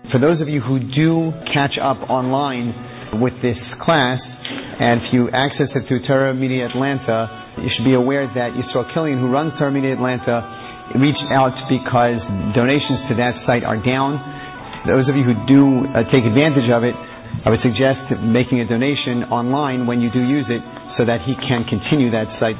For those of you who do catch up online with this class, and if you access it through Torah Media Atlanta, you should be aware that Yisrael Killian, who runs Torah Media Atlanta, reached out because donations to that site are down. Those of you who do take advantage of it, I would suggest making a donation online when you do use it so that he can continue that site.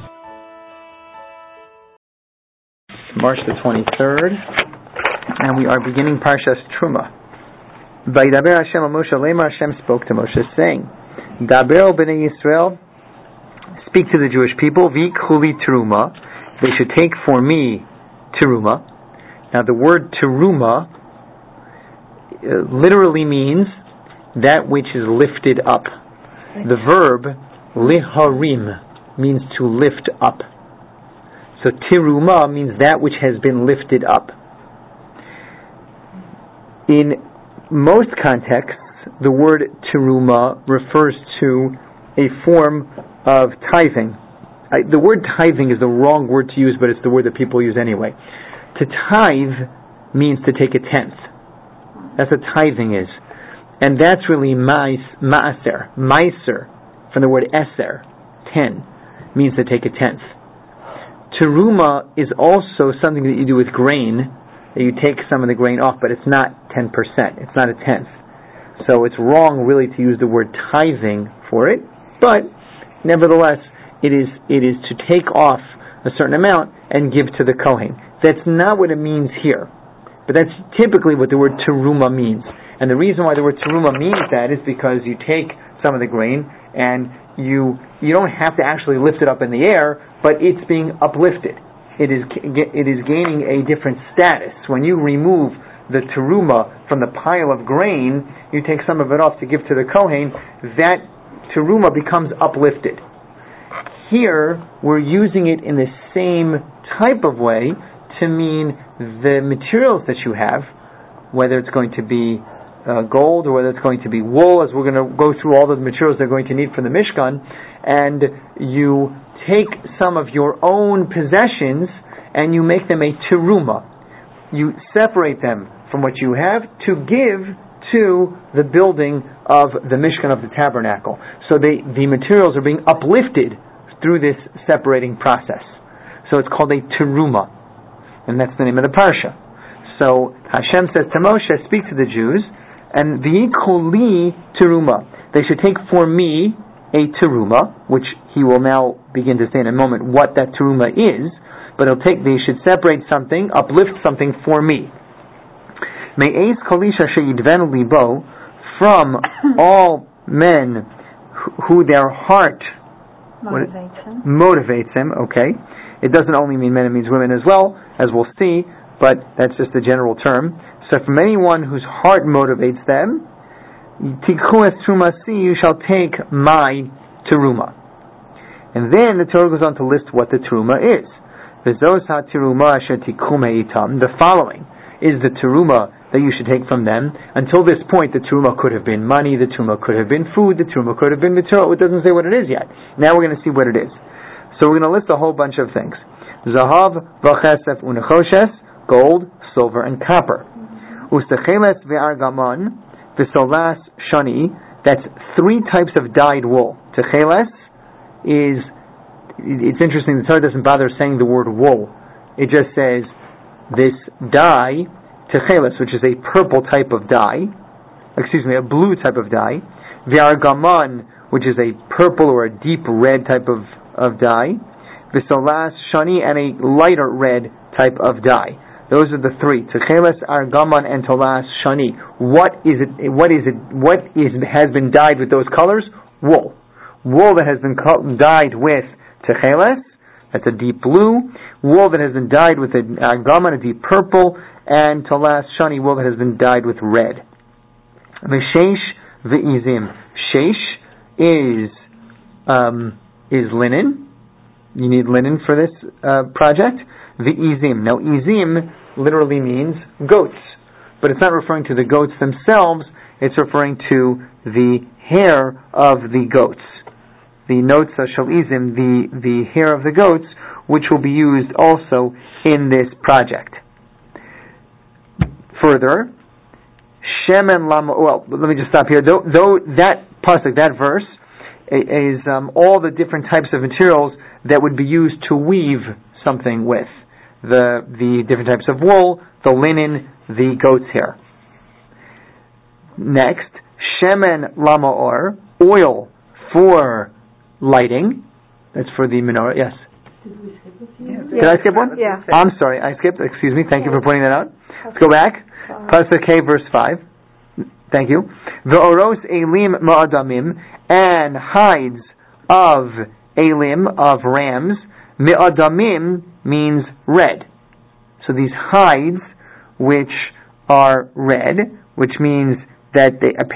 March the 23rd, and we are beginning Parshas Truma. Vayidaber Hashem Moshe Lemar, Hashem spoke to Moshe saying, Daber b'nei Yisrael, speak to the Jewish people, V'ikhu Teruma, they should take for me Teruma. Now the word Teruma literally means that which is lifted up. The verb liharim means to lift up. So Teruma means that which has been lifted up. In most contexts, the word teruma refers to a form of tithing. The word tithing is the wrong word to use, but it's the word that people use anyway. To tithe means to take a tenth. That's what tithing is. And that's really ma'aser. Meiser, from the word eser, 10, means to take a tenth. Teruma is also something that you do with grain. You take some of the grain off, but it's not 10%. It's not a tenth. So it's wrong really to use the word tithing for it, but nevertheless, it is to take off a certain amount and give to the Kohen. That's not what it means here, but that's typically what the word teruma means. And the reason why the word teruma means that is because you take some of the grain and you don't have to actually lift it up in the air, but it's being uplifted. It is gaining a different status. When you remove the teruma from the pile of grain, you take some of it off to give to the Kohen, that teruma becomes uplifted. Here, we're using it in the same type of way to mean the materials that you have, whether it's going to be gold or whether it's going to be wool, as we're going to go through all the materials they're going to need for the Mishkan, and you take some of your own possessions and you make them a teruma. You separate them from what you have to give to the building of the Mishkan of the Tabernacle. So the materials are being uplifted through this separating process. So it's called a teruma. And that's the name of the parsha. So Hashem says to Moshe, speak to the Jews, and v'yikhu li teruma. They should take for me a teruma, which he will now begin to say in a moment what that teruma is, but they should separate something, uplift something for me. Me'ez kolisha sheyidvenu libo, from all men who their heart motivates him. Okay, it doesn't only mean men; it means women as well, as we'll see. But that's just a general term. So from anyone whose heart motivates them, tikhu es terumasi, you shall take my teruma. And then the Torah goes on to list what the teruma is. V'zos ha-teruma asher tikhu me'itam. The following is the teruma that you should take from them. Until this point, the teruma could have been money, the teruma could have been food, the teruma could have been material. It doesn't say what it is yet. Now we're going to see what it is. So we're going to list a whole bunch of things. Zahav v'chesef unechoshes, gold, silver, and copper. Ustecheles ve'argaman v'solas shani. That's 3 types of dyed wool. Techeles is, it's interesting, the Torah doesn't bother saying the word wool. It just says this dye, techeles, which is a purple type of dye, a blue type of dye, v'argaman, which is a purple or a deep red type of dye, v'solas shani, and a lighter red type of dye. Those are the 3: techeles, argaman, and tolas shani. What has been dyed with those colors? Wool. Wool that has been dyed with techeles, that's a deep blue. Wool that has been dyed with an argaman, a deep purple, and tolas shani, wool that has been dyed with red. V'sheish v'izim. Sheish is linen. You need linen for this project. V'izim. Now, izim literally means goats, but it's not referring to the goats themselves. It's referring to the hair of the goats. The notes shel izim, the hair of the goats, which will be used also in this project. Further, Shemen Lama. Well, let me just stop here. Though that pasuk, that verse, is all the different types of materials that would be used to weave something with. The different types of wool, the linen, the goat's hair. Next, Shemen Lamaor, oil for lighting. That's for the menorah. Yes. Did I skip one? Yeah. I'm sorry, I skipped. Excuse me. Thank you for pointing that out. Let's go back. Pasuk K, verse 5. Thank you. Ve'oros elim ma'adamim, and hides of elim, of rams. Me'adamim means red. So these hides, which are red, which means that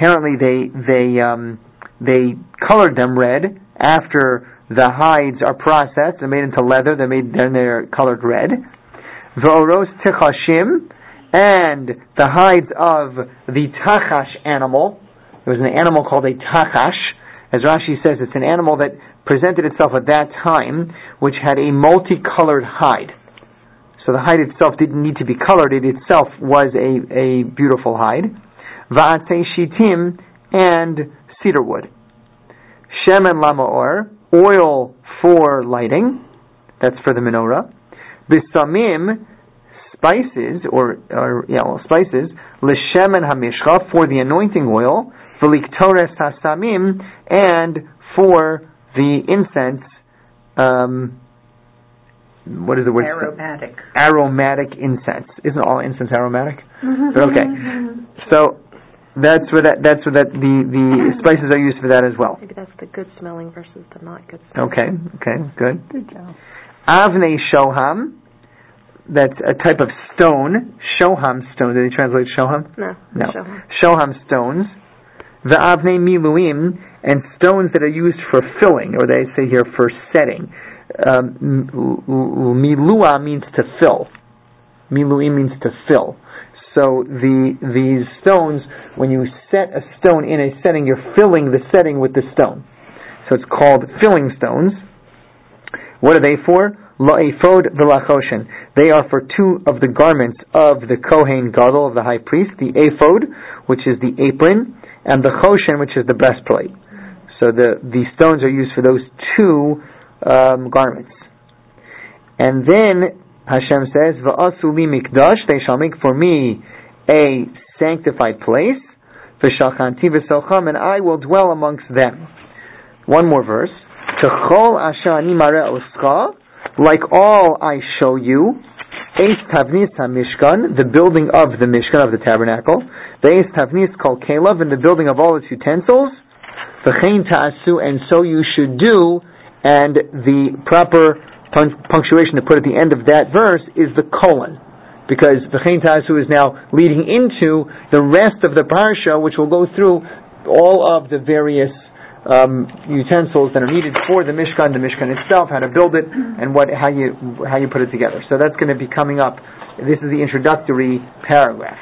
they colored them red after the hides are processed and made into leather. They're colored red. Ve'oros tichashim, and the hides of the tachash animal. There was an animal called a tachash. As Rashi says, it's an animal that presented itself at that time, which had a multicolored hide. So the hide itself didn't need to be colored. It itself was a beautiful hide. Va'atei shitim, and cedar wood. Shemen lamaor, oil for lighting. That's for the menorah. Bisamim, spices, spices. L'shemen hamishcha, for the anointing oil. V'liktores hasamim, and for the incense. What is the word? Aromatic. Aromatic incense. Isn't all incense aromatic? But okay. So that's where the spices are used for that as well. Maybe that's the good smelling versus the not good smelling. Okay, good. Avnei shoham, that's a type of stone. Shoham stone. Did they translate shoham? No. Shoham stones. The avnei miluim, and stones that are used for filling, or they say here for setting. Milua means to fill. Miluim means to fill. So these stones, when you set a stone in a setting, you're filling the setting with the stone. So it's called filling stones. What are they for? La'ephod v'lachoshen. They are for two of the garments of the Kohen Gadol, of the high priest, the ephod, which is the apron, and the choshen, which is the breastplate. So the stones are used for those two garments. And then Hashem says, "Va'asu li mikdash," they shall make for me a sanctified place. V'shalchanti v'socham, and I will dwell amongst them. One more verse. Kechol asher ani mareh oscha, like all I show you. Eis tavnis hamishkan, the building of the mishkan, of the tabernacle. Ve'eis tavnis kol kelav, and the building of all its utensils. V'chein ta'asu, and so you should do. And the proper punctuation to put at the end of that verse is the colon, because v'chein ta'asu is now leading into the rest of the parsha, which will go through all of the various utensils that are needed for the Mishkan itself, how to build it, and how you put it together. So that's going to be coming up. This is the introductory paragraph.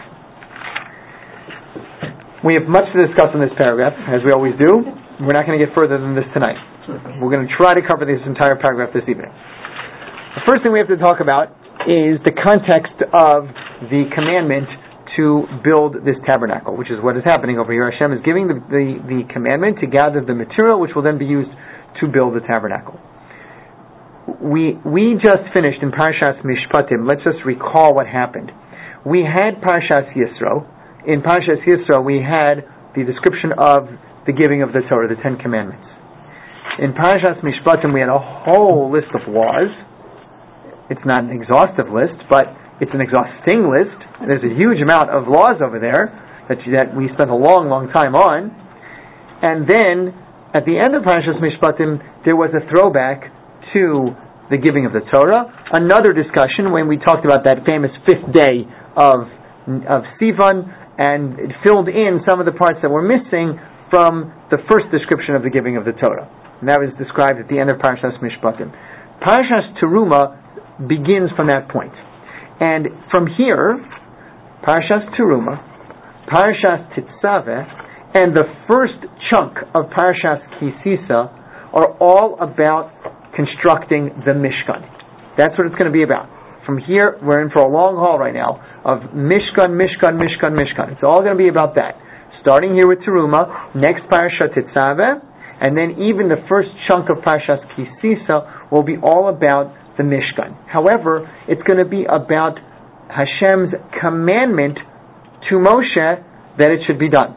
We have much to discuss in this paragraph, as we always do. We're not going to get further than this tonight. We're going to try to cover this entire paragraph this evening. The first thing we have to talk about is the context of the commandment to build this tabernacle, which is what is happening over here. Hashem is giving the commandment to gather the material which will then be used to build the tabernacle. We just finished in Parshas Mishpatim. Let's just recall what happened. We had Parshas Yisro. In Parshas Yisro we had the description of the giving of the Torah, the 10 Commandments. In Parshas Mishpatim we had a whole list of laws. It's not an exhaustive list, but it's an exhausting list. There's a huge amount of laws over there that we spent a long, long time on. And then, at the end of Parashas Mishpatim, there was a throwback to the giving of the Torah. Another discussion when we talked about that famous 5th day of Sivan, and it filled in some of the parts that were missing from the first description of the giving of the Torah. And that was described at the end of Parashas Mishpatim. Parashas Teruma begins from that point. And from here, Parashas Teruma, Parashas Tetzaveh, and the first chunk of Parashas Kisisa are all about constructing the Mishkan. That's what it's going to be about. from here, we're in for a long haul right now of Mishkan. It's all going to be about that. Starting here with Teruma, next Parashat Tetzaveh, and then even the first chunk of Parashat Kisisa will be all about the Mishkan. However, it's going to be about Hashem's commandment to Moshe that it should be done.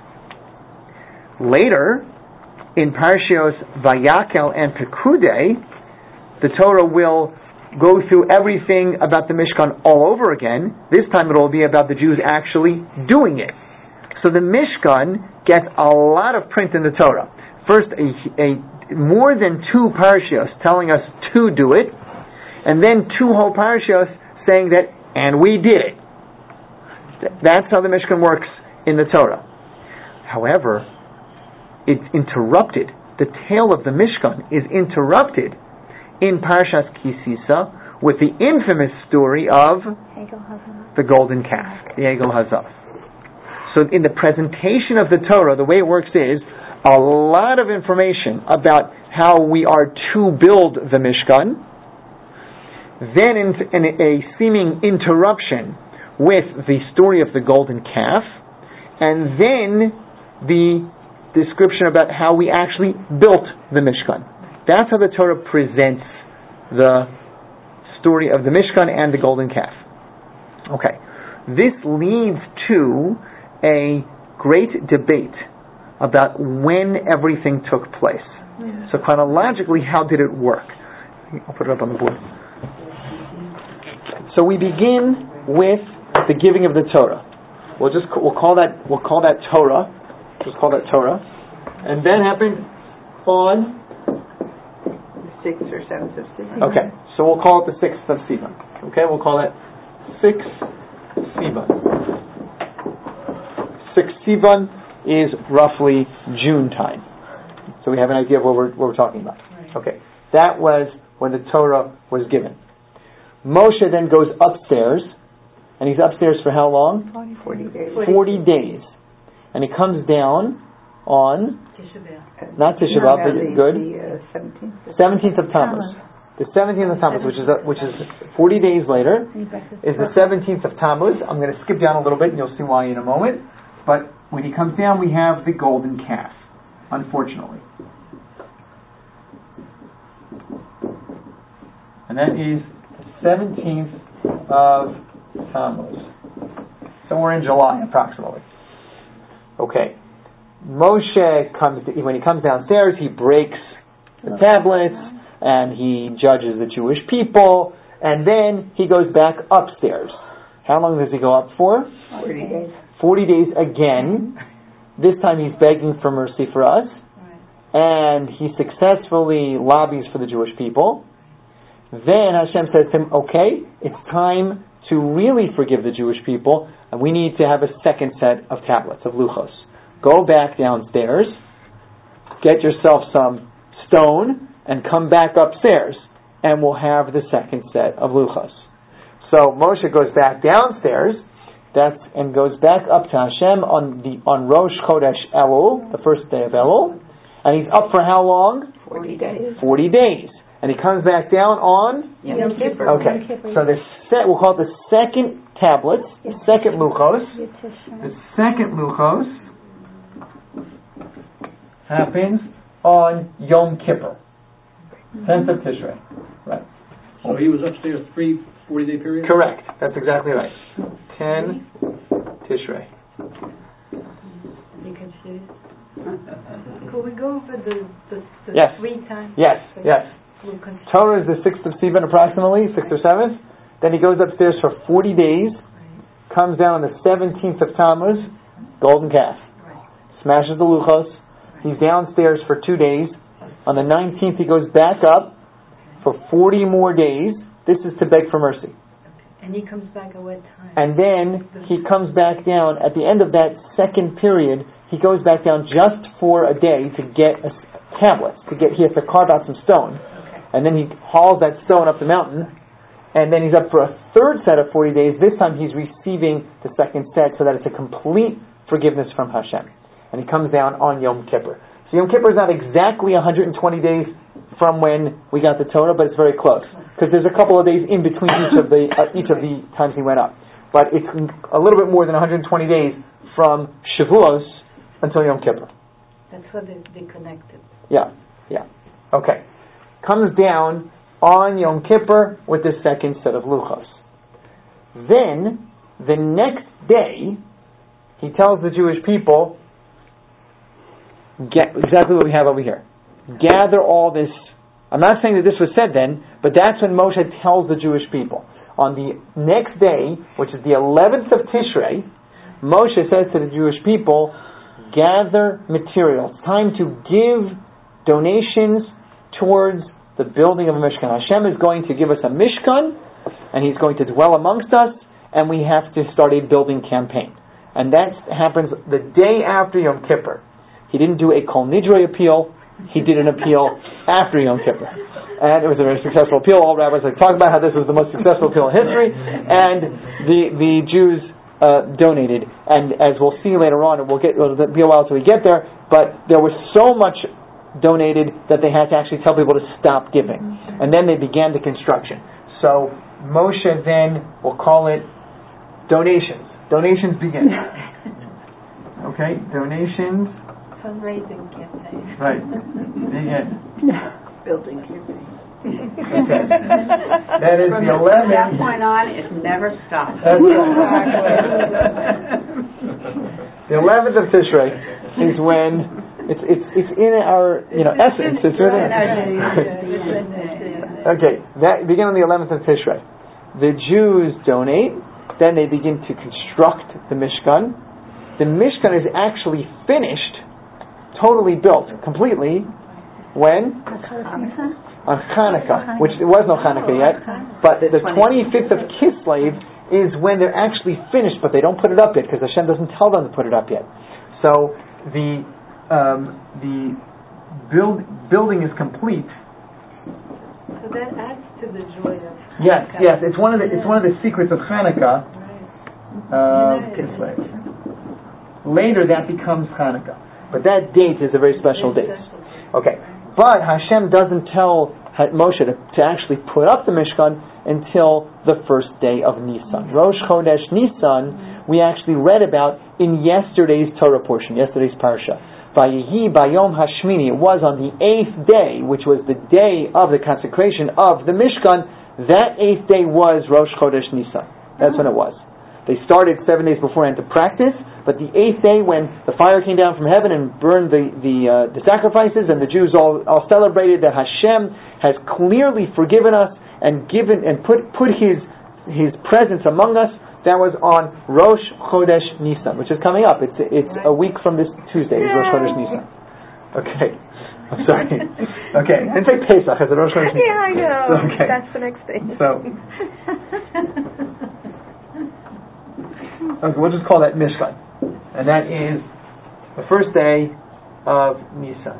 Later, in Parashios Vayakel and Pekudei, the Torah will go through everything about the Mishkan all over again. This time it will be about the Jews actually doing it. So the Mishkan gets a lot of print in the Torah. First, a more than 2 parashios telling us to do it, and then 2 whole parashios saying that, and we did it. That's how the Mishkan works in the Torah. However, it's interrupted. The tale of the Mishkan is interrupted in Parashat Kisisa with the infamous story of the golden calf, the Egel Hazav. So in the presentation of the Torah, the way it works is a lot of information about how we are to build the Mishkan, then in a seeming interruption with the story of the golden calf, and then the description about how we actually built the Mishkan. That's how the Torah presents the story of the Mishkan and the golden calf. Okay. This leads to a great debate about when everything took place. So chronologically, how did it work? I'll put it up on the board. So we begin with the giving of the Torah. We'll call that Torah. Just call that Torah. And that happened on 6th or 7th of Sivan. Okay, so we'll call it the 6th of Sivan. Okay, we'll call that 6th Sivan. 6th Sivan is roughly June time. So we have an idea of what we're talking about. Right. Okay, that was when the Torah was given. Moshe then goes upstairs, and he's upstairs for how long? 40 days. 40 days. And he comes down on, not Tisha B'Av, but good, The 17th of Tammuz. The 17th of Tammuz, which is 40 days later, is the 17th of Tammuz. I'm going to skip down a little bit, and you'll see why in a moment. But when he comes down, we have the golden calf, unfortunately. And that is the 17th of Tammuz. Somewhere in July, approximately. Okay. Moshe when he comes downstairs, he breaks the tablets, and he judges the Jewish people, and then he goes back upstairs. How long does he go up for? 40 days. 40 days again. This time he's begging for mercy for us, and he successfully lobbies for the Jewish people. Then Hashem says to him, okay, it's time to really forgive the Jewish people, and we need to have a second set of tablets, of luchos. Go back downstairs, get yourself some stone, and come back upstairs, and we'll have the second set of luchos. So Moshe goes back downstairs, and goes back up to Hashem on Rosh Chodesh Elul, the first day of Elul, and he's up for how long? 40 days. 40 days. And he comes back down on? Yom Kippur. Okay. So we'll call it the second tablet, the second luchos. The second luchos happens on Yom Kippur, 10th of Tishrei. Right. So he was upstairs 3 40-day periods? Correct. That's exactly right. 10 Tishrei. Could we go over the Yes. 3 times? Yes. Torah is the 6th of Sivan approximately, 6th or 7th. Then he goes upstairs for 40 days, comes down on the 17th of Tammuz, golden calf. Smashes the luchos. He's downstairs for 2 days. On the 19th he goes back up for 40 more days. This is to beg for mercy. And he comes back at what time? And then he comes back down at the end of that second period. He goes back down just for a day to get a tablet. He has to carve out some stone. And then he hauls that stone up the mountain, and then he's up for a third set of 40 days. This time he's receiving the second set so that it's a complete forgiveness from Hashem. And he comes down on Yom Kippur. So Yom Kippur is not exactly 120 days from when we got the Torah, but it's very close because there's a couple of days in between each of the times he went up. But it's a little bit more than 120 days from Shavuos until Yom Kippur. That's what they connected. Yeah. Okay. Comes down on Yom Kippur with the second set of luchos. Then, the next day, he tells the Jewish people, exactly what we have over here. Gather all this. I'm not saying that this was said then, but that's when Moshe tells the Jewish people. On the next day, which is the 11th of Tishrei, Moshe says to the Jewish people, gather materials. Time to give donations towards the building of a Mishkan. Hashem is going to give us a Mishkan, and He's going to dwell amongst us, and we have to start a building campaign. And that happens the day after Yom Kippur. He didn't do a Kol Nidrei appeal. He did an appeal after Yom Kippur. And it was a very successful appeal. All rabbis talk about how this was the most successful appeal in history. And the Jews donated. And as we'll see later on, it'll be a while till we get there, but there was so much donated that they had to actually tell people to stop giving. And then they began the construction. So Moshe then, we'll call it donations. Donations begin. Okay, donations. Fundraising campaign. Right. Begin. Building campaign. Okay. That is the 11th. From that point on, it never stops. That's the 11th of Tishrei is when it's in our essence. It's within. Okay. That begin on the 11th of Tishrei. The Jews donate. Then they begin to construct the Mishkan. The Mishkan is actually finished, totally built, completely, when? On Hanukkah, which there was no Hanukkah yet, but the 25th of Kislev is when they're actually finished, but they don't put it up yet because Hashem doesn't tell them to put it up yet. So the building is complete. So that adds to the joy of Hanukkah. Yes, it's one of the secrets of Hanukkah. Kislev. Later, that becomes Hanukkah, but that date is a very special date. Okay. But Hashem doesn't tell Moshe to actually put up the Mishkan until the first day of Nisan. Rosh Chodesh Nisan, we actually read about in yesterday's Torah portion, yesterday's Parsha. Vayehi Bayom Hashmini, it was on the 8th day, which was the day of the consecration of the Mishkan. That 8th day was Rosh Chodesh Nisan. That's when it was. They started 7 days beforehand to practice, but the 8th day, when the fire came down from heaven and burned the sacrifices, and the Jews all celebrated that Hashem has clearly forgiven us and given and put His presence among us, that was on Rosh Chodesh Nisan, which is coming up. It's a week from this Tuesday. Is Rosh Chodesh Nisan. Okay. I'm sorry. Okay. And say Pesach as a Rosh Chodesh Nisan. Yeah, I know. Okay. That's the next thing. So. Okay, we'll just call that Mishkan. And that is the first day of Nisan.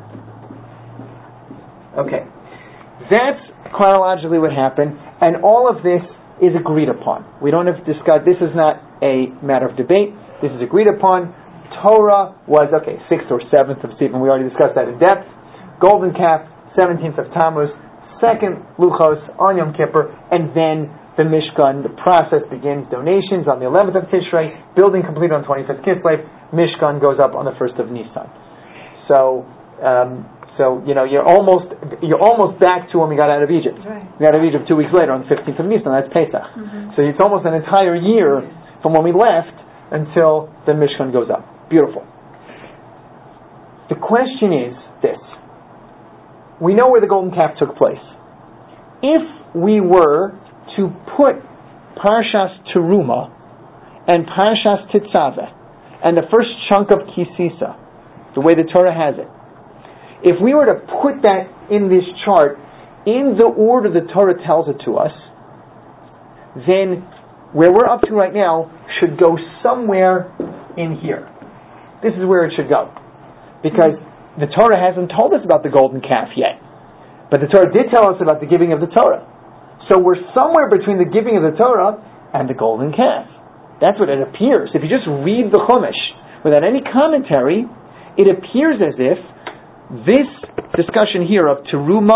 Okay. That's chronologically what happened, and all of this is agreed upon. We don't have to discuss, this is not a matter of debate, this is agreed upon. Torah was, 6th or 7th of Sivan, we already discussed that in depth. Golden Calf, 17th of Tammuz, second Luchos on Yom Kippur, and then the Mishkan, the process begins, donations on the 11th of Tishrei, building completed on 25th Kislev, Mishkan goes up on the 1st of Nisan. So you're almost back to when we got out of Egypt. Right. We got out of Egypt 2 weeks later on the 15th of Nisan, that's Pesach. Mm-hmm. So it's almost an entire year from when we left until the Mishkan goes up. Beautiful. The question is this. We know where the Golden Calf took place. If we were to put Parshas Teruma and Parshas Tetzaveh and the first chunk of Kisisa, the way the Torah has it, if we were to put that in this chart in the order the Torah tells it to us, then where we're up to right now should go somewhere in here. This is where it should go. Because the Torah hasn't told us about the Golden Calf yet. But the Torah did tell us about the giving of the Torah. So we're somewhere between the giving of the Torah and the Golden Calf. That's what it appears. If you just read the Chumash without any commentary, it appears as if this discussion here of Teruma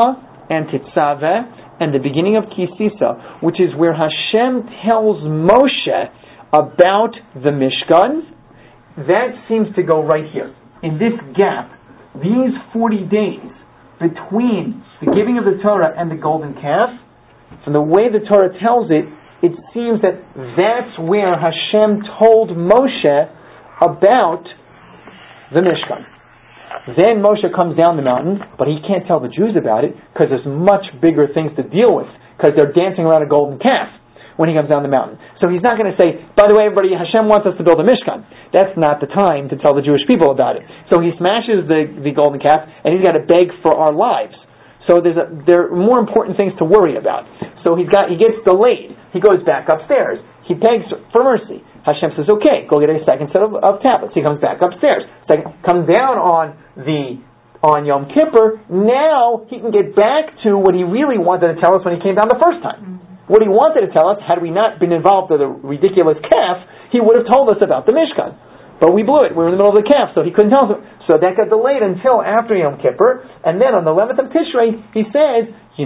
and Tetzaveh, and the beginning of Kisisa, which is where Hashem tells Moshe about the Mishkan, that seems to go right here. In this gap, these 40 days between the giving of the Torah and the golden calf, from the way the Torah tells it, it seems that that's where Hashem told Moshe about the Mishkan. Then Moshe comes down the mountain, but he can't tell the Jews about it because there's much bigger things to deal with, because they're dancing around a golden calf when he comes down the mountain. So he's not going to say, by the way, everybody, Hashem wants us to build a Mishkan. That's not the time to tell the Jewish people about it. So he smashes the golden calf, and he's got to beg for our lives. So there are more important things to worry about. So he gets delayed. He goes back upstairs. He begs for mercy. Hashem says, okay, go get a second set of tablets. He comes back upstairs. Comes down on Yom Kippur. Now he can get back to what he really wanted to tell us when he came down the first time. What he wanted to tell us, had we not been involved with a ridiculous calf, he would have told us about the Mishkan. But we blew it. We were in the middle of the calf, so he couldn't tell us. So that got delayed until after Yom Kippur. And then on the 11th of Tishrei, he says,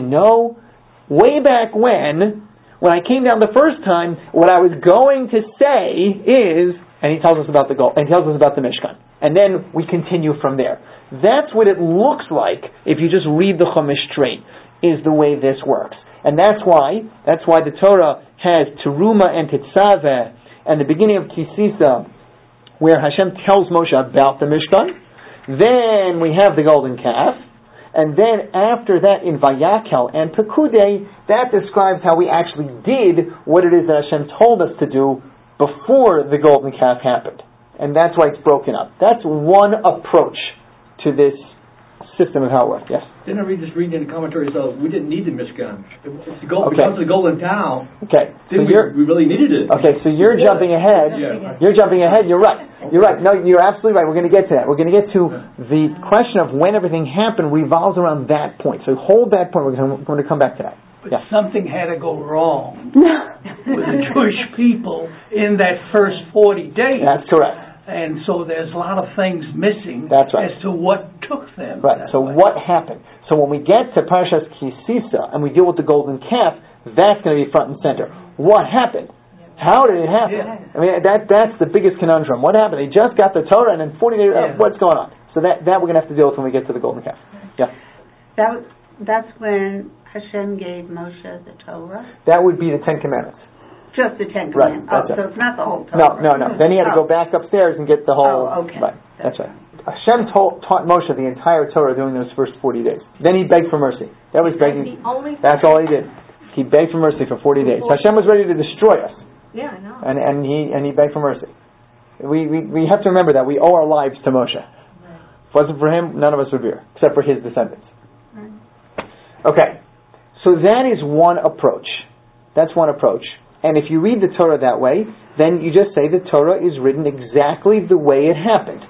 way back when I came down the first time, what I was going to say is, and he tells us about the Mishkan. And then we continue from there. That's what it looks like if you just read the Chumash straight, is the way this works. And that's why the Torah has Teruma and Tetzaveh and the beginning of Kisisa, where Hashem tells Moshe about the Mishkan. Then we have the golden calf. And then after that in Vayakel and Pekudei, that describes how we actually did what it is that Hashem told us to do before the golden calf happened. And that's why it's broken up. That's one approach to this system of how it works. Yes? Didn't I just read in the commentary, so we didn't need the Mishkan. Because of the golden towel, we really needed it. Okay, so you're jumping ahead. Yeah. You're jumping ahead. You're right. You're right. No, you're absolutely right. We're going to get to that. We're going to get to the question of when everything happened revolves around that point. So hold that point. We're going to come back to that. But something had to go wrong with the Jewish people in that first 40 days. That's correct. And so there's a lot of things missing as to what took them. Right. So what happened? So when we get to Parshas Kisisa and we deal with the golden calf, that's going to be front and center. What happened? How did it happen? Yeah. I mean, that's the biggest conundrum. What happened? They just got the Torah, and in 40 days, what's going on? So that we're going to have to deal with when we get to the golden calf. Yeah. That's when Hashem gave Moshe the Torah? That would be the Ten Commandments. Just the Ten Commandments. Right. So it's not the whole Torah. No. Then he had to go back upstairs and get the whole... Oh, okay. Right. That's right. Hashem taught Moshe the entire Torah during those first 40 days. Then he begged for mercy. That was begging. That's all he did. He begged for mercy for 40 days. Hashem was ready to destroy us. Yeah, I know. And he begged for mercy. We have to remember that we owe our lives to Moshe. Right. If it wasn't for him, none of us would be here, except for his descendants. Right. Okay. So that is one approach. That's one approach. And if you read the Torah that way, then you just say the Torah is written exactly the way it happened.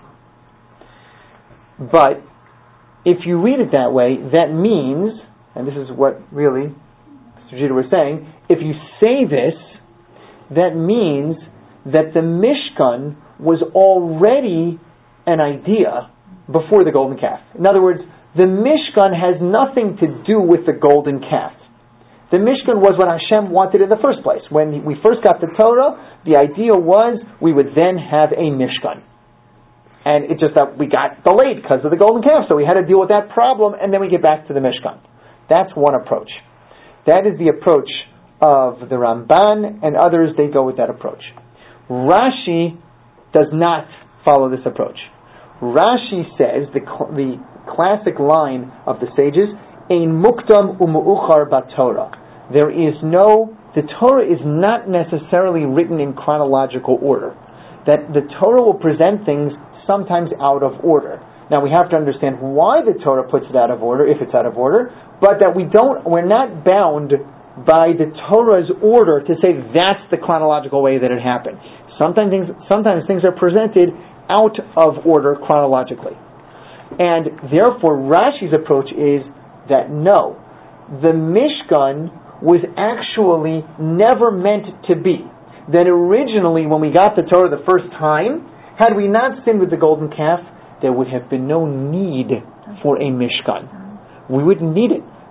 But if you read it that way, that means, and this is what really Mr. Jeter was saying, if you say this, that means that the Mishkan was already an idea before the golden calf. In other words, the Mishkan has nothing to do with the golden calf. The Mishkan was what Hashem wanted in the first place. When we first got the Torah, the idea was we would then have a Mishkan. And it's just that we got delayed because of the golden calf, so we had to deal with that problem, and then we get back to the Mishkan. That's one approach. That is the approach of the Ramban, and others, they go with that approach. Rashi does not follow this approach. Rashi says, the classic line of the sages, Ein mukdam u'mu'uchar b'Torah. The Torah is not necessarily written in chronological order. That the Torah will present things sometimes out of order. Now we have to understand why the Torah puts it out of order, if it's out of order, but that we're not bound by the Torah's order to say that's the chronological way that it happened. Sometimes things are presented out of order chronologically. And therefore Rashi's approach is that no, the Mishkan was actually never meant to be. That originally, when we got the Torah the first time, had we not sinned with the golden calf, there would have been no need for a Mishkan. We wouldn't need it.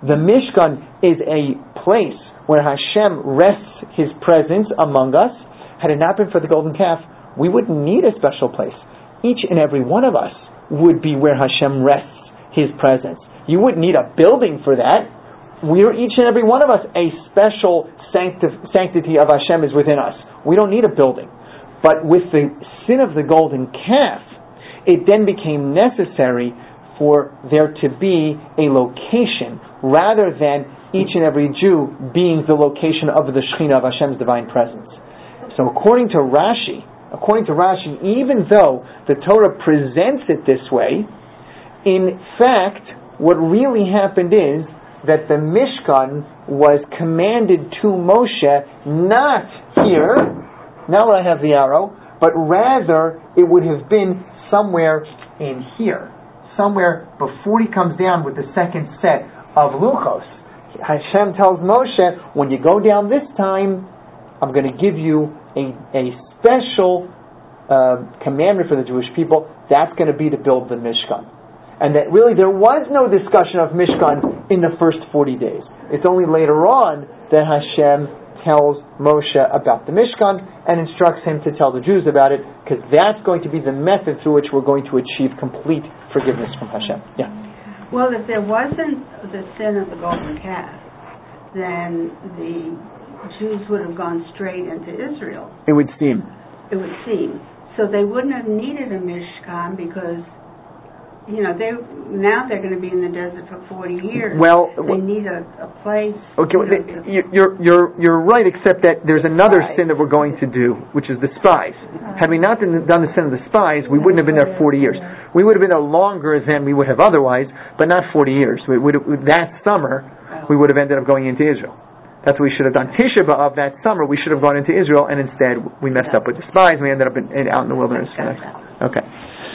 The Mishkan is a place where Hashem rests His presence among us. Had it not been for the golden calf, we wouldn't need a special place. Each and every one of us would be where Hashem rests His presence. You wouldn't need a building for that. We're each and every one of us, a special sanctity of Hashem is within us. We don't need a building. But with the sin of the golden calf, it then became necessary for there to be a location rather than each and every Jew being the location of the Shekhinah of Hashem's divine presence. So according to Rashi, even though the Torah presents it this way, in fact, what really happened is that the Mishkan was commanded to Moshe not here, not where I have the arrow, but rather it would have been somewhere in here, somewhere before he comes down with the second set of luchos. Hashem tells Moshe, when you go down this time, I'm going to give you a special commandment for the Jewish people. That's going to be to build the Mishkan. And that really there was no discussion of Mishkan in the first 40 days. It's only later on that Hashem tells Moshe about the Mishkan and instructs him to tell the Jews about it, because that's going to be the method through which we're going to achieve complete forgiveness from Hashem. Yeah. Well, if there wasn't the sin of the golden calf, then the Jews would have gone straight into Israel. It would seem. So they wouldn't have needed a Mishkan because, they're going to be in the desert for 40 years. Well, they need a place. Okay, you're right, except that there's another sin that we're going to do, which is the spies. Had we not done the sin of the spies, we wouldn't have been there 40 years. We would have been there longer than we would have otherwise, but not 40 years. That summer, we would have ended up going into Israel. That's what we should have done. Tisha B'Av that summer, we should have gone into Israel, and instead we messed up with the spies, and we ended up out in the wilderness. Okay.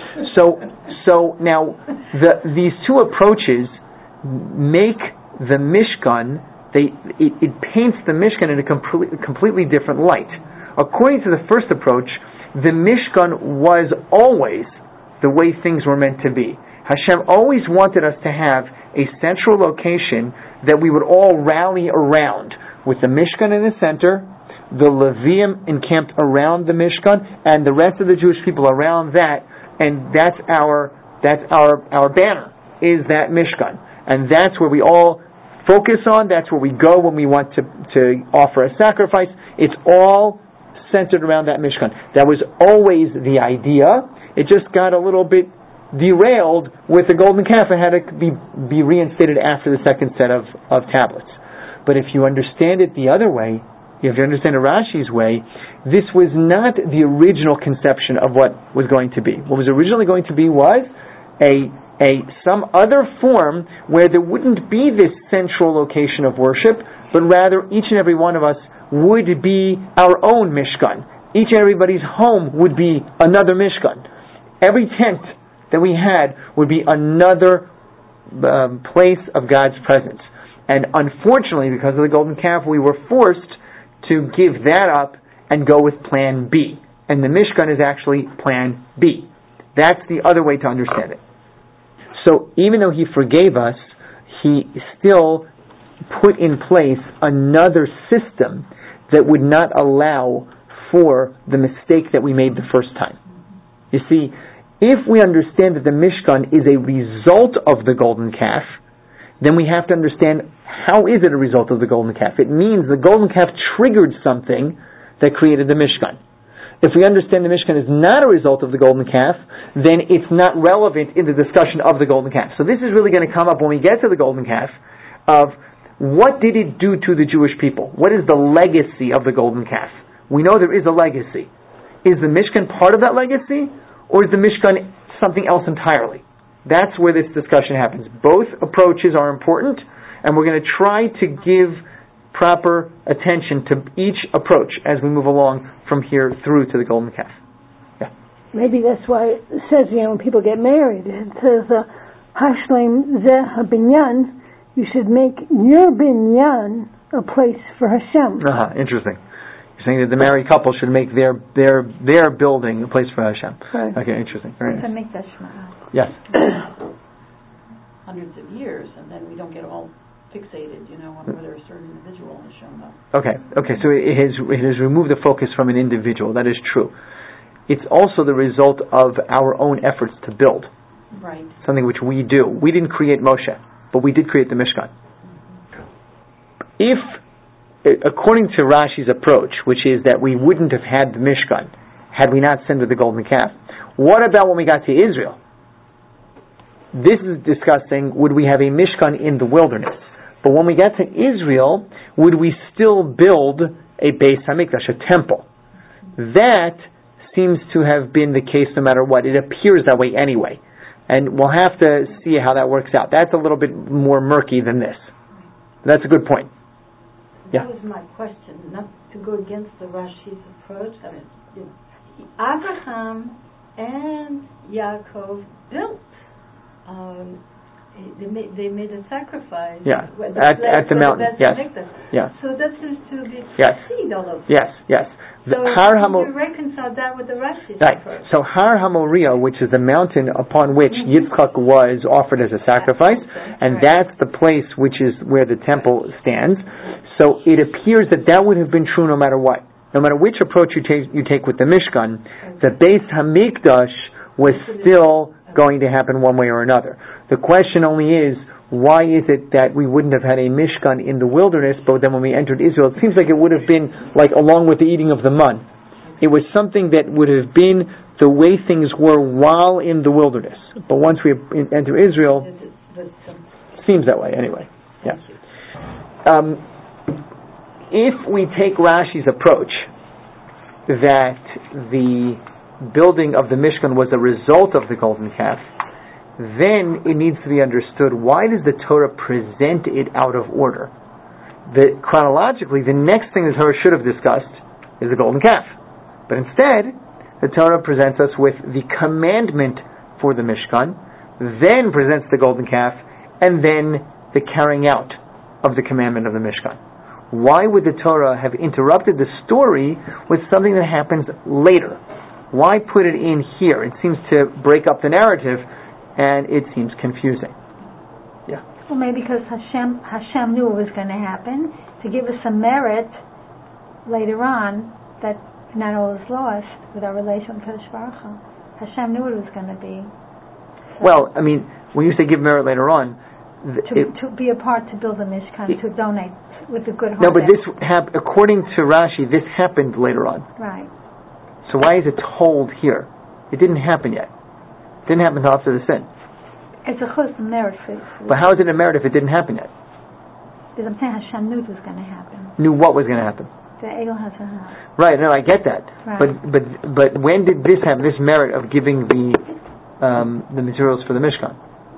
So now these two approaches make the Mishkan. It paints the Mishkan in a completely different light. According to the first approach, the Mishkan was always the way things were meant to be. Hashem always wanted us to have a central location that we would all rally around, with the Mishkan in the center, the Levium encamped around the Mishkan, and the rest of the Jewish people around that. And that's our banner, is that Mishkan. And that's where we all focus on, that's where we go when we want to offer a sacrifice. It's all centered around that Mishkan. That was always the idea. It just got a little bit derailed with the golden calf and had to be reinstated after the second set of tablets. But if you understand it the other way, if you understand it Rashi's way, this was not the original conception of what was going to be. What was originally going to be was some other form where there wouldn't be this central location of worship, but rather each and every one of us would be our own Mishkan. Each and everybody's home would be another Mishkan. Every tent that we had would be another place of God's presence. And unfortunately, because of the golden calf, we were forced to give that up and go with plan B. And the Mishkan is actually plan B. That's the other way to understand it. So even though He forgave us, He still put in place another system that would not allow for the mistake that we made the first time. You see, if we understand that the Mishkan is a result of the golden calf, then we have to understand, how is it a result of the golden calf? It means the golden calf triggered something that created the Mishkan. If we understand the Mishkan is not a result of the golden calf, then it's not relevant in the discussion of the golden calf. So this is really going to come up when we get to the golden calf, of what did it do to the Jewish people? What is the legacy of the golden calf? We know there is a legacy. Is the Mishkan part of that legacy, or is the Mishkan something else entirely? That's where this discussion happens. Both approaches are important, and we're going to try to give proper attention to each approach as we move along from here through to the golden calf. Yeah. Maybe that's why it says, when people get married, it says, Hashleim Zeh HaBinyan, you should make your binyan a place for Hashem. Interesting. You're saying that the married couple should make their building a place for Hashem. Right. Okay, interesting. Very nice. To make that Shema. Yes. Hundreds of years, and then we don't get all fixated, on whether a certain individual has shown up. Okay, so it has removed the focus from an individual. That is true. It's also the result of our own efforts to build. Right. Something which we do. We didn't create Moshe, but we did create the Mishkan. If, according to Rashi's approach, which is that we wouldn't have had the Mishkan had we not sinned with the golden calf, what about when we got to Israel? This is discussing, would we have a Mishkan in the wilderness? But when we get to Israel, would we still build a Beis HaMikdash, a temple? That seems to have been the case no matter what. It appears that way anyway. And we'll have to see how that works out. That's a little bit more murky than this. That's a good point. Yeah. That was my question, not to go against the Rashi's approach. I mean, Abraham and Yaakov built. They made a sacrifice. Yeah, at the mountain. Yes. So that seems to be precede all of this. Yes. So you reconcile that with the Rashi's approach. So Har HaMoriah, which is the mountain upon which Yitzchak was offered as a sacrifice, and that's the place which is where the temple stands. So it appears that would have been true no matter what. No matter which approach you take with the Mishkan, the Beis HaMikdash was still going to happen one way or another. The question only is, why is it that we wouldn't have had a Mishkan in the wilderness, but then when we entered Israel, it seems like it would have been like along with the eating of the mun. It was something that would have been the way things were while in the wilderness. But once we enter Israel, seems that way anyway. Yeah. If we take Rashi's approach that the building of the Mishkan was a result of the golden calf, then it needs to be understood, why does the Torah present it out of order? Chronologically, the next thing the Torah should have discussed is the golden calf. But instead, the Torah presents us with the commandment for the Mishkan, then presents the golden calf, and then the carrying out of the commandment of the Mishkan. Why would the Torah have interrupted the story with something that happens later? Why put it in here? It seems to break up the narrative, and it seems confusing. Yeah. Well, maybe because Hashem knew it was going to happen to give us some merit later on that not all is lost with our relation with Kadosh Baruch Hu. Hashem knew it was going to be. So well, I mean, when you say give merit later on, to be a part to build a Mishkan, to donate with a good heart. No, but this according to Rashi, this happened later on. Right. So why is it told here? It didn't happen yet. It didn't happen until after the sin. It's a chus merit for But how is it a merit if it didn't happen yet? Because I'm saying Hashem knew it was going to happen. Knew what was going to happen? The Egel has a house. Right, no, I get that. Right. But when did this happen, this merit of giving the materials for the Mishkan?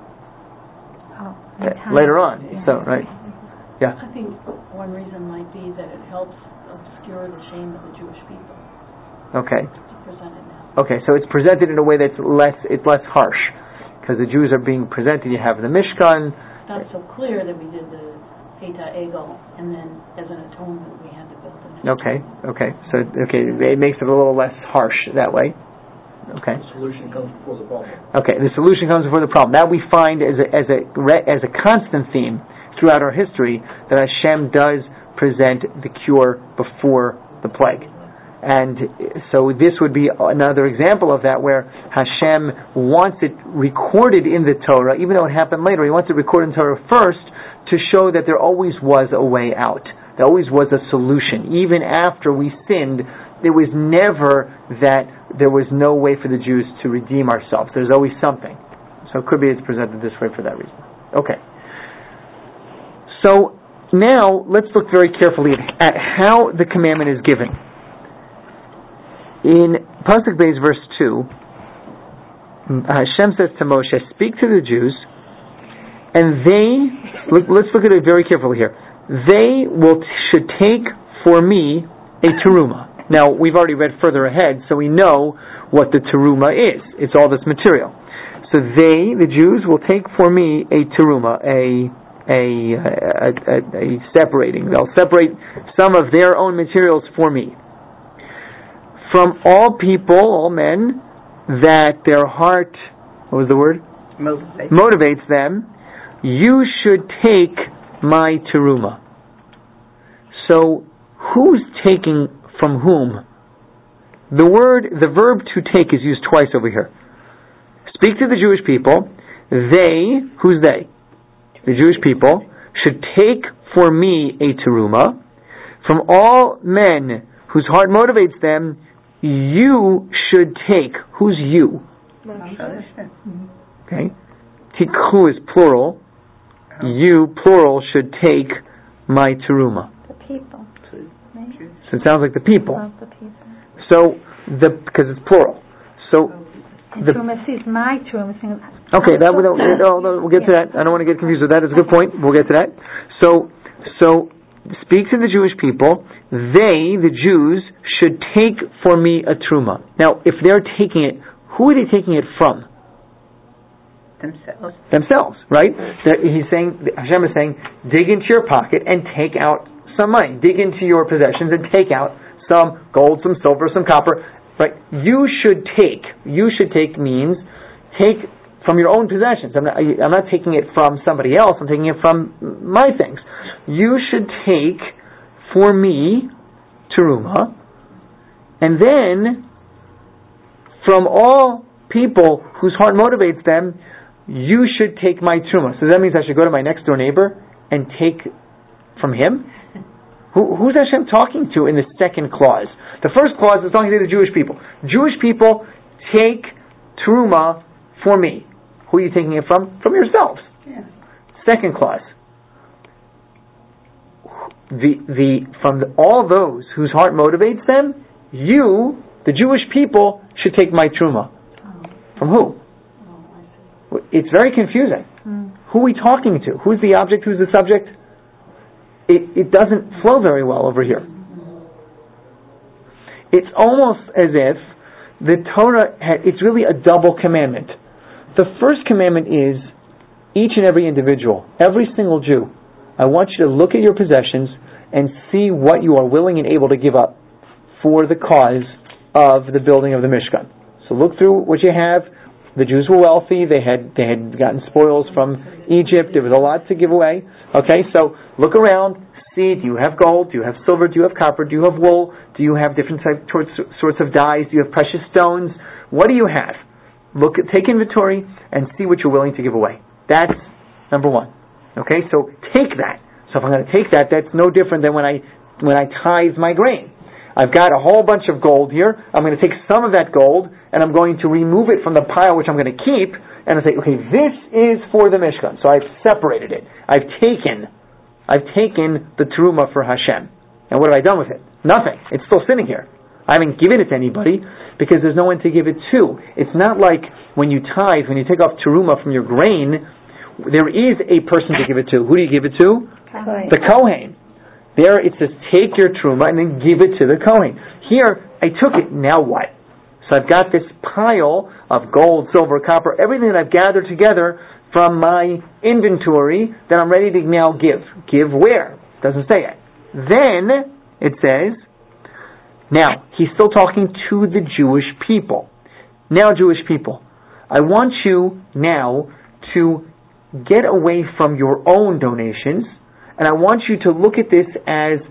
Later on. Yeah. So, right. Yeah. I think one reason might be that it helps obscure the shame of the Jewish people. Okay. It's presented now. Okay, so it's presented in a way that's less harsh, because the Jews are being presented. You have the Mishkan. It's not so clear that we did the Heta Egel, and then as an atonement we had to build the Mishkan. Okay. So it makes it a little less harsh that way. Okay. The solution comes before the problem. Okay, the solution comes before the problem. That we find as a constant theme throughout our history, that Hashem does present the cure before the plague. And so this would be another example of that, where Hashem wants it recorded in the Torah, even though it happened later. He wants it recorded in the Torah first to show that there always was a way out. There always was a solution. Even after we sinned, there was never that there was no way for the Jews to redeem ourselves. There's always something. So it could be it's presented this way for that reason. Okay. So now let's look very carefully at how the commandment is given. In Pasuk Beis verse 2, Hashem says to Moshe, speak to the Jews, and let's look at it very carefully here. They should take for me a teruma. Now, we've already read further ahead, so we know what the teruma is. It's all this material. So the Jews, will take for me a teruma, a separating. They'll separate some of their own materials for me. From all people, all men, that their heart, what was the word? Motivates them, you should take my teruma. So, who's taking from whom? The verb to take is used twice over here. Speak to the Jewish people. They, who's they? The Jewish people should take for me a teruma. From all men whose heart motivates them, you should take. Who's you? Okay. Tikhu is plural. You, plural, should take my teruma. The people. So it sounds like the people. The people. So, because it's plural. So, Teruma is my teruma. Okay, we'll get to that. I don't want to get confused with that. It's a good point. We'll get to that. So speak to the Jewish people. They, the Jews, should take for me a truma. Now, if they're taking it, who are they taking it from? Themselves, right? Hashem is saying, dig into your pocket and take out some money. Dig into your possessions and take out some gold, some silver, some copper. Right? You should take. You should take means take from your own possessions. I'm not taking it from somebody else. I'm taking it from my things. You should take for me teruma, and then from all people whose heart motivates them, you should take my teruma. So that means I should go to my next door neighbor and take from him. Who's Hashem talking to in the second clause? The first clause is talking to the Jewish people. Jewish people, take teruma for me. Who are you taking it from? From yourselves. Yeah. Second clause. From all those whose heart motivates them, you, the Jewish people, should take my teruma. From who? It's very confusing. Who are we talking to? Who's the object? Who's the subject? It doesn't flow very well over here. It's almost as if the Torah, it's really a double commandment. The first commandment is each and every individual, every single Jew, I want you to look at your possessions and see what you are willing and able to give up for the cause of the building of the Mishkan. So look through what you have. The Jews were wealthy. They had gotten spoils from Egypt. There was a lot to give away. Okay, so look around. See, do you have gold? Do you have silver? Do you have copper? Do you have wool? Do you have different sorts of dyes? Do you have precious stones? What do you have? Take inventory and see what you're willing to give away. That's number one. Okay, so take that. So if I'm going to take that, that's no different than when I tithe my grain. I've got a whole bunch of gold here. I'm going to take some of that gold and I'm going to remove it from the pile which I'm going to keep and I'll say, okay, this is for the Mishkan. So I've separated it. I've taken the teruma for Hashem. And what have I done with it? Nothing. It's still sitting here. I haven't given it to anybody because there's no one to give it to. It's not like when you tithe, when you take off teruma from your grain, there is a person to give it to. Who do you give it to? Kohen. The Kohen. There it says, take your teruma and then give it to the Kohen. Here, I took it, now what? So I've got this pile of gold, silver, copper, everything that I've gathered together from my inventory that I'm ready to now give. Give where? Doesn't say it. Then, it says, now, he's still talking to the Jewish people. Now, Jewish people, I want you now to get away from your own donations, and I want you to look at this as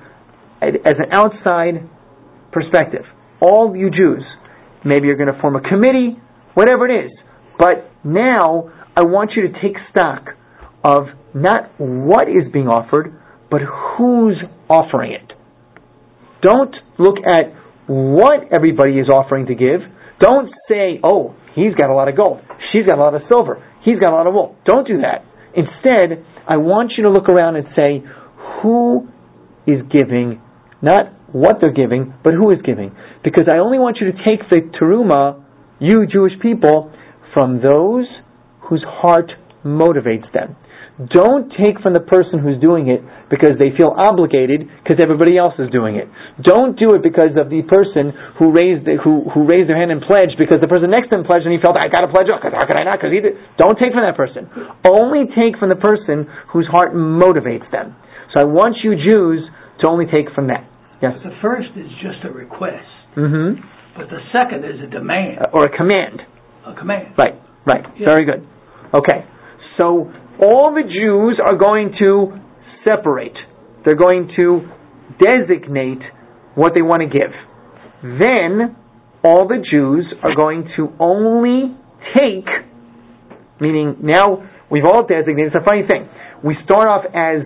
an outside perspective. All you Jews, maybe you're going to form a committee, whatever it is, but now I want you to take stock of not what is being offered, but who's offering it. Don't look at what everybody is offering to give. Don't say, oh, he's got a lot of gold, she's got a lot of silver, he's got a lot of wool. Don't do that. Instead, I want you to look around and say, who is giving, not what they're giving, but who is giving. Because I only want you to take the teruma, you Jewish people, from those whose heart motivates them. Don't take from the person who's doing it because they feel obligated because everybody else is doing it. Don't do it because of the person who raised their hand and pledged because the person next to him pledged and he felt, I got to pledge up because how can I not? Because he did. Don't take from that person. Only take from the person whose heart motivates them. So I want you Jews to only take from that. Yes? The first is just a request. Mm-hmm. But the second is a demand. Or a command. A command. Right. Yeah. Very good. Okay. So all the Jews are going to separate. They're going to designate what they want to give. Then all the Jews are going to only take, meaning now we've all designated. It's a funny thing. We start off as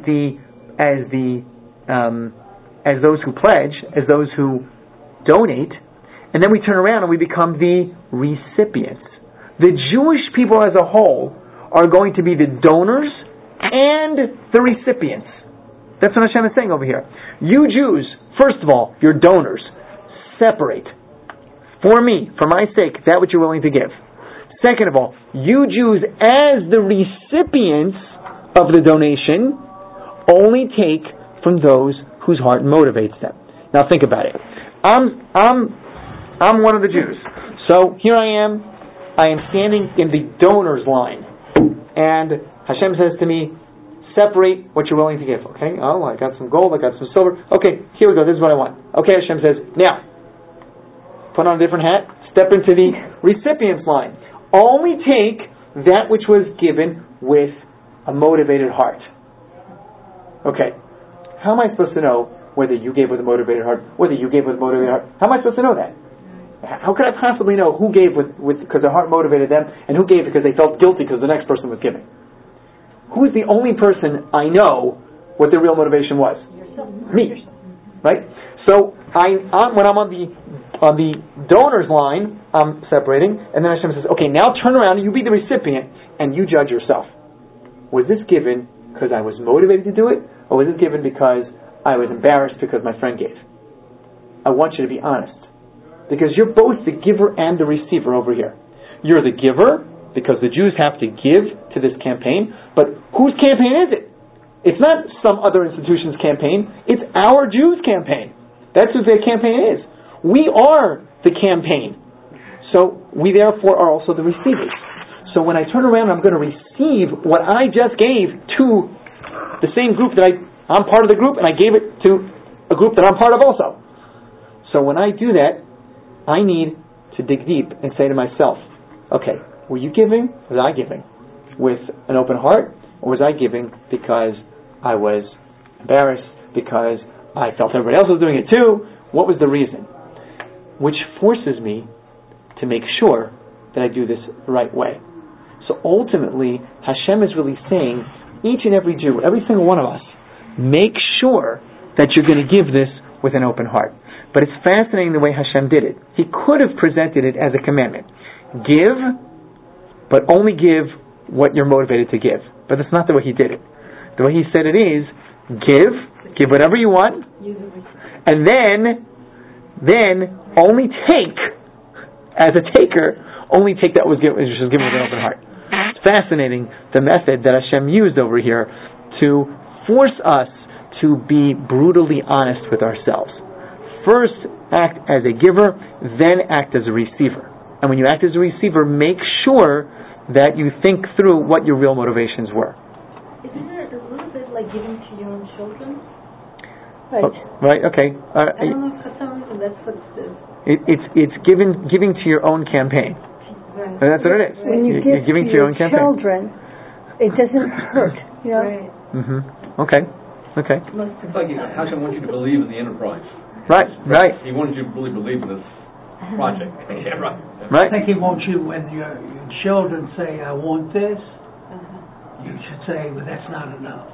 those who pledge, as those who donate, and then we turn around and we become the recipients. The Jewish people as a whole are going to be the donors and the recipients. That's what Hashem is saying over here. You Jews, first of all, you're donors. Separate. For me, for my sake, that which you're willing to give. Second of all, you Jews as the recipients of the donation only take from those whose heart motivates them. Now think about it. I'm one of the Jews. So here I am standing in the donors line. And Hashem says to me, separate what you're willing to give. Okay? Oh, I got some gold, I got some silver. Okay, here we go, this is what I want. Okay, Hashem says, now, put on a different hat, step into the recipient's line. Only take that which was given with a motivated heart. Okay, how am I supposed to know whether you gave with a motivated heart, whether you gave with a motivated heart? How am I supposed to know that? How could I possibly know who gave with because their heart motivated them and who gave because they felt guilty because the next person was giving? Who is the only person I know what their real motivation was? Yourself. Me. Right? So when I'm on the donor's line, I'm separating, and then Hashem says, okay, now turn around and you be the recipient and you judge yourself. Was this given because I was motivated to do it, or was it given because I was embarrassed because my friend gave? I want you to be honest. Because you're both the giver and the receiver over here. You're the giver, because the Jews have to give to this campaign, but whose campaign is it? It's not some other institution's campaign, it's our Jews' campaign. That's who their campaign is. We are the campaign. So we therefore are also the receivers. So when I turn around, I'm going to receive what I just gave to the same group that I'm part of the group, and I gave it to a group that I'm part of also. So when I do that, I need to dig deep and say to myself, okay, were you giving? Was I giving with an open heart? Or was I giving because I was embarrassed, because I felt everybody else was doing it too? What was the reason? Which forces me to make sure that I do this the right way. So ultimately, Hashem is really saying, each and every Jew, every single one of us, make sure that you're going to give this with an open heart. But it's fascinating the way Hashem did it. He could have presented it as a commandment. Give, but only give what you're motivated to give. But that's not the way He did it. The way He said it is, give whatever you want, and then only take, as a taker, only take that which was given with an open heart. It's fascinating the method that Hashem used over here to force us to be brutally honest with ourselves. First, act as a giver, then act as a receiver. And when you act as a receiver, make sure that you think through what your real motivations were. Isn't it a little bit like giving to your own children? Right. Right, okay. I don't know, for some reason that's what it's giving to your own campaign. Right. That's what it is. When you You're give giving to your your own campaign. children, it doesn't hurt. You know? Right. Mm-hmm. Okay. It's like Hashem wants you to believe in the enterprise. Right. He wants you to really believe in this project. Yeah, right. I think He wants you, when your children say, I want this, you should say, well, that's not enough.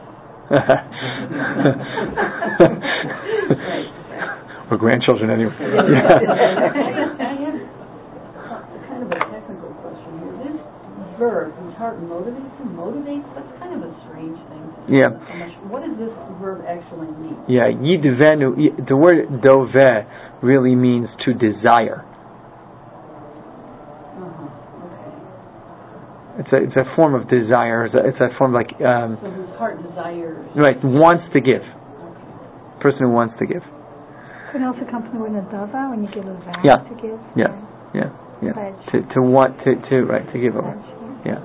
Or grandchildren anyway. I have kind of a technical question here. This verb, whose heart motivates, that's kind of a strange thing. Yeah. What does this verb actually mean? Yeah, yidvenu, the word doveh really means to desire. Okay. It's a form of desire. It's a form like so whose heart desires. Right, wants to give. Okay. Person who wants to give. Could also come from the word nadava, when you give a vow to give. Yeah. To want to give over. Yeah.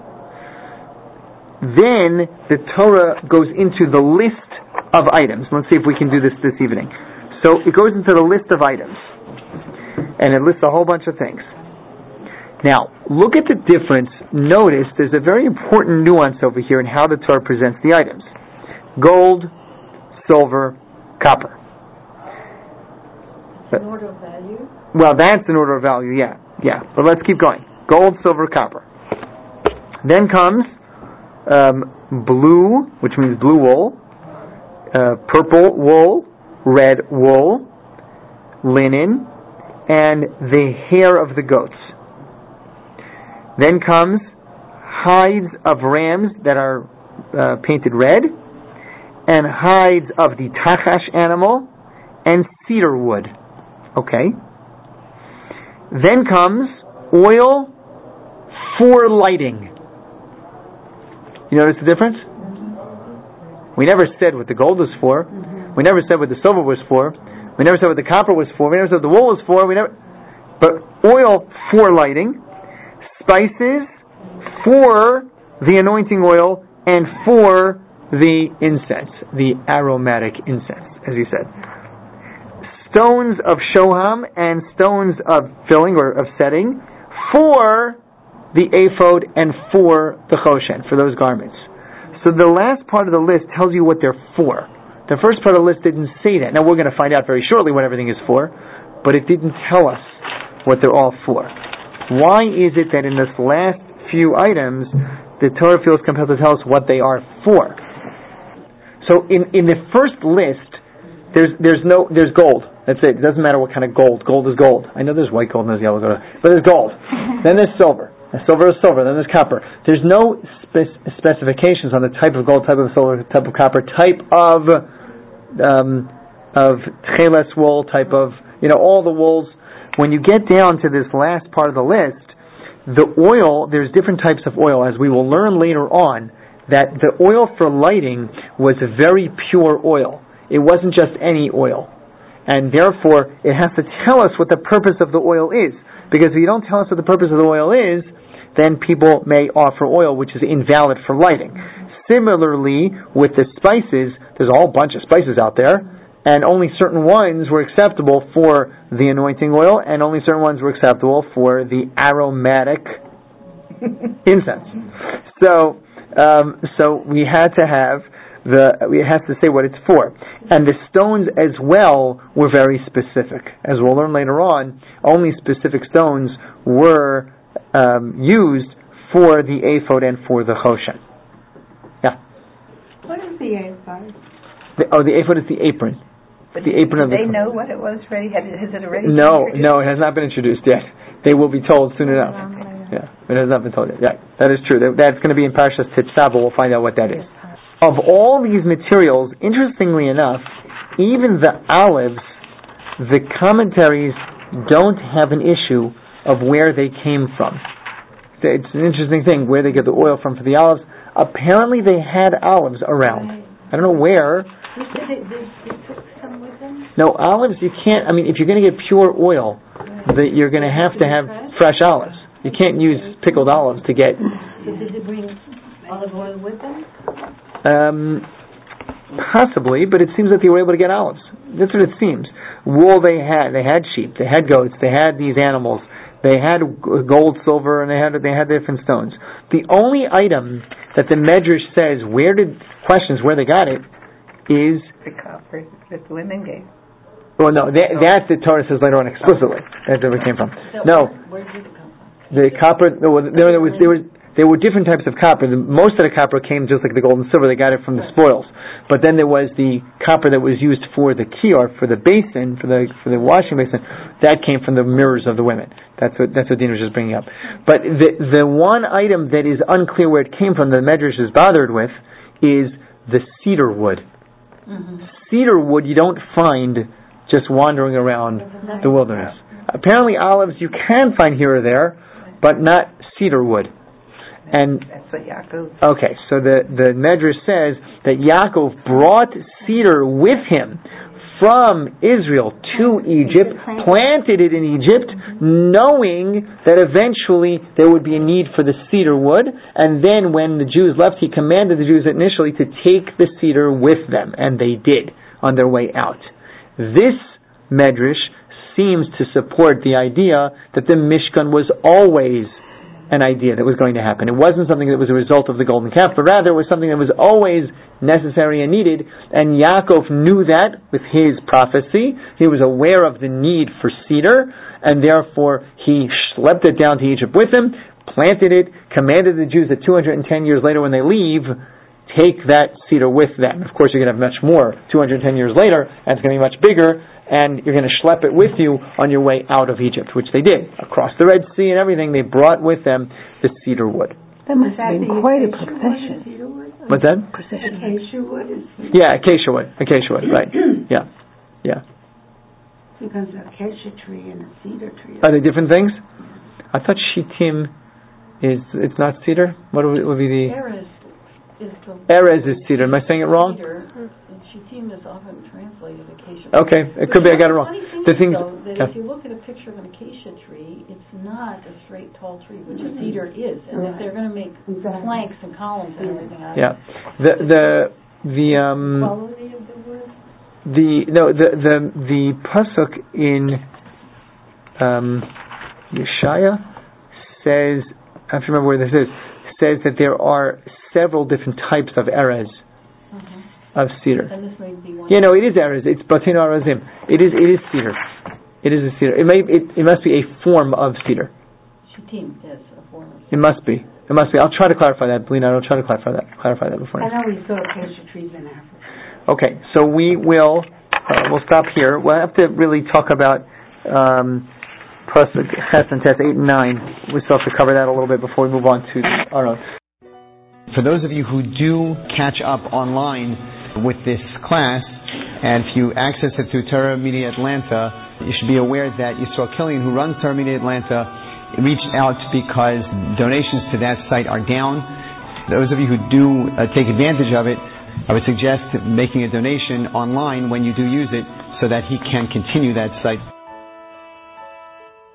Then the Torah goes into the list of items. Let's see if we can do this evening. So it goes into the list of items, and it lists a whole bunch of things. Now, look at the difference. Notice there's a very important nuance over here in how the Torah presents the items. Gold, silver, copper. In order of value? Well, that's an order of value, yeah. But let's keep going. Gold, silver, copper. Then comes blue, which means blue wool, purple wool, red wool, linen, and the hair of the goats. Then comes hides of rams that are painted red, and hides of the tachash animal, and cedar wood. Okay. Then comes oil for lighting. You notice the difference? We never said what the gold was for. We never said what the silver was for. We never said what the copper was for. We never said what the wool was for. But oil for lighting, spices for the anointing oil, and for the incense, the aromatic incense, as he said. Stones of shoham and stones of filling or of setting for the ephod and for the choshen, for those garments. So the last part of the list tells you what they're for. The first part of the list didn't say that. Now we're going to find out very shortly what everything is for, but it didn't tell us what they're all for. Why is it that in this last few items the Torah feels compelled to tell us what they are for? So in the first list there's gold. That's it. It doesn't matter what kind of gold. Gold is gold. I know there's white gold and there's yellow gold, but there's gold. Then there's silver. Silver is silver. Then there's copper. There's no specifications on the type of gold, type of silver, type of copper, type of tcheles wool, type of all the wools. When you get down to this last part of the list, the oil. There's different types of oil, as we will learn later on. That the oil for lighting was a very pure oil. It wasn't just any oil. And therefore, it has to tell us what the purpose of the oil is. Because if you don't tell us what the purpose of the oil is, then people may offer oil which is invalid for lighting. Similarly, with the spices, there's a whole bunch of spices out there, and only certain ones were acceptable for the anointing oil, and only certain ones were acceptable for the aromatic incense. So we had to say what it's for. And the stones as well were very specific. As we'll learn later on, only specific stones were used for the ephod and for the choshen. Yeah. What is the ephod? The ephod is the apron. But the apron of the. They know what it was ready? Has it already? No, it has not been introduced yet. They will be told soon enough. Yeah, it has not been told yet. Yeah, that is true. That's going to be in Parashas Tetzaveh. We'll find out what that is. Of all these materials, interestingly enough, even the olives, the commentaries don't have an issue of where they came from. It's an interesting thing, where they get the oil from for the olives. Apparently they had olives around. I don't know where. They took some with them? No, olives you can't, if you're going to get pure oil, you're going to have fresh olives. You can't use pickled olives to get... So did they bring olive oil with them? Possibly, but it seems that they were able to get olives. That's what it seems. Wool they had sheep, they had goats, they had these animals, they had gold, silver, and they had different stones. The only item that the Medrash says where they got it is the copper that the women gave. Well, no, that the Torah says later on explicitly. That's where it came from. No, where did it come from? The copper. There were different types of copper. Most of the copper came just like the gold and silver. They got it from the spoils. But then there was the copper that was used for the kiyar, for the basin, for the washing basin. That came from the mirrors of the women. That's what Dina was just bringing up. But the one item that is unclear where it came from, that the Medrash is bothered with, is the cedar wood. Mm-hmm. Cedar wood you don't find just wandering around the wilderness. Apparently olives you can find here or there, but not cedar wood. And that's what Yaakov. Okay, so the Medrash says that Yaakov brought cedar with him from Israel to Egypt, planted it in Egypt, knowing that eventually there would be a need for the cedar wood, and then when the Jews left, he commanded the Jews initially to take the cedar with them, and they did on their way out. This Medrash seems to support the idea that the Mishkan was always an idea that was going to happen. It wasn't something that was a result of the golden calf, but rather it was something that was always necessary and needed, and Yaakov knew that with his prophecy. He was aware of the need for cedar, and therefore he schlepped it down to Egypt with him, planted it, commanded the Jews that 210 years later when they leave, take that cedar with them. Of course, you're going to have much more 210 years later, and it's going to be much bigger, and you're going to schlep it with you on your way out of Egypt, which they did. Across the Red Sea and everything, they brought with them the cedar wood. That must have been quite a profession. What's that? Acacia wood is... Yeah, acacia wood, right. Yeah. Because an acacia tree and a cedar tree... Are they different things? I thought shittim it's not cedar? What would be the... Erez is cedar. Am I saying it wrong? Shittim is often translated acacia. Okay, it could be I got it wrong. The thing is, though, that if you look at a picture of an acacia tree, it's not a straight, tall tree, which a cedar is. And if they're going to make planks and columns and everything out of it, quality of the wood. The pasuk in Yeshaya says, I have to remember where this is, says that there are several different types of erez. Of cedar. And this may be one. Yeah, no, it is erez. It's batinu arazim. It is cedar. It is a cedar. It must be a form of cedar. Shittim is a form of cedar. It must be. I'll try to clarify that, Belina. I'll try to clarify that before. I know we saw acacia trees in Africa. Okay, so we'll stop here. We'll have to really talk about Pasuk Ches and Tes 8 and 9. We still have to cover that a little bit before we move on to Aron. For those of you who do catch up online with this class, and if you access it through Torah Media Atlanta, you should be aware that Yisrael Killian, who runs Torah Media Atlanta, reached out because donations to that site are down. Those of you who do take advantage of it, I would suggest making a donation online when you do use it so that he can continue that site.